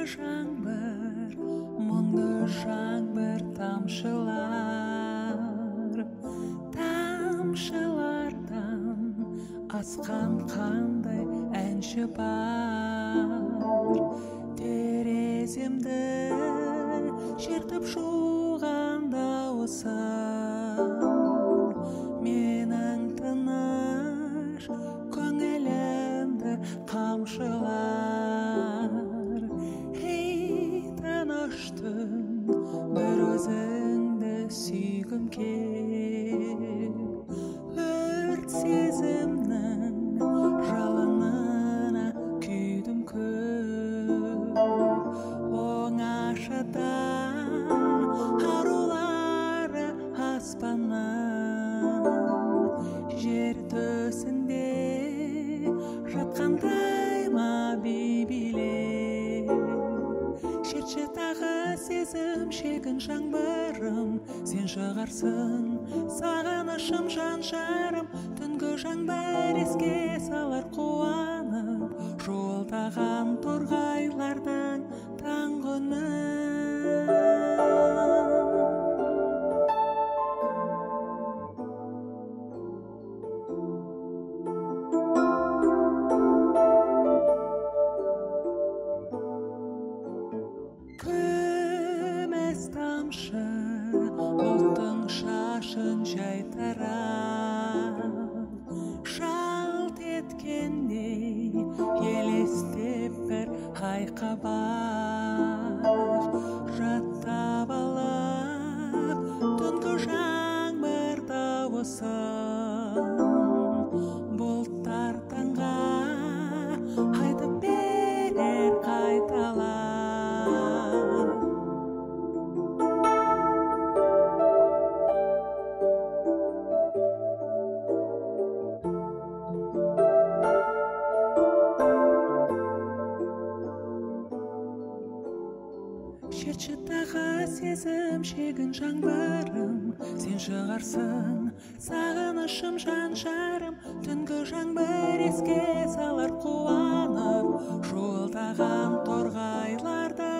жаңбыр, мұңды жаңбыр тамшылар, тамшылардан асқан қандай әнші бар. Тереземді шертіп жуған дауысы менің тыныш көңілімді қамшылар. Ей тыныш түн, бір өзіңді сүйгім кел, өрт сезімнің жалынына күйдім көп. Оңашада арулары аспаннан, жер төсінде жатқандай ма бейбилер. Шертші тағы сезім шегін жаңбырым, сен шығарсың сағынышым жан-жарым. Түнгі жаңбыр еске салар қуанып жолдаған торғайлардың таңғыны. Күміс тамшы бұлттың шашын жайтарап, жалт еткендей елестеп бір айқабар. Жаттап алып түнгі жаңбыр дауысын, бұлттар таңға айтып берер қайталап. Шертші тағы сезім шегін жаңбырым, сен шығарсың сағынышым жан-жарым. Түнгі жаңбыр еске салар қуанып жолдаған торғайларды